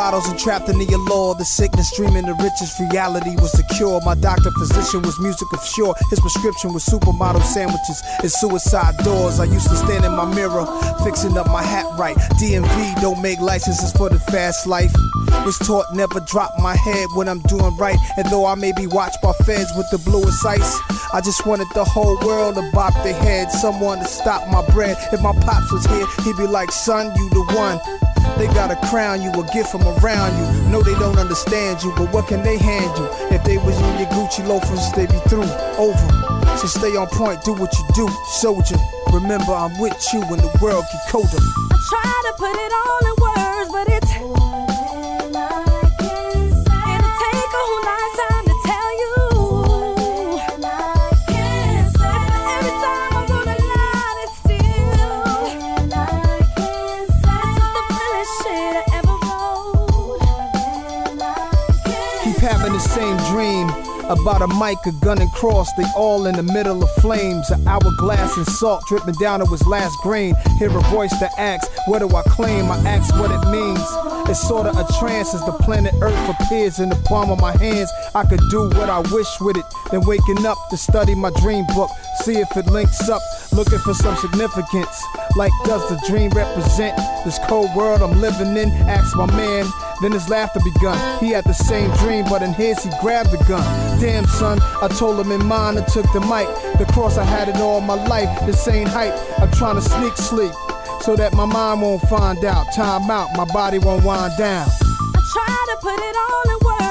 bottles and trapped in the allure. The sickness dreaming the richest reality was the cure. My doctor physician was music of sure. His prescription was supermodel sandwiches and suicide doors. I used to stand in my mirror, fixing up my hat right. DMV don't make licenses for the fast life. Was taught never drop my head when I'm doing right. And though I may be watched by feds with the bluest ice, I just wanted the whole world to bop their head. Someone to stop my bread. If my pops was here, he'd be like, son, you the one. They gotta crown you, a gift from around you. No, they don't understand you, but what can they hand you? If they was in your Gucci loafers, they be through, over. So stay on point, do what you do, soldier. Remember, I'm with you when the world get colder. I try to put it all in words, but it's having the same dream about a mic, a gun and cross. They all in the middle of flames. An hourglass and salt dripping down to his last grain. Hear a voice that asks, what do I claim? I ask what it means. It's sorta a trance as the planet Earth appears in the palm of my hands. I could do what I wish with it. Then waking up to study my dream book, see if it links up. Looking for some significance. Like, does the dream represent this cold world I'm living in? Asked my man. Then his laughter begun. He had the same dream, but in his he grabbed the gun. Damn son, I told him in mine, I took the mic. The cross I had it all my life, this ain't hype. I'm trying to sneak sleep, so that my mind won't find out. Time out, my body won't wind down. I try to put it all in words.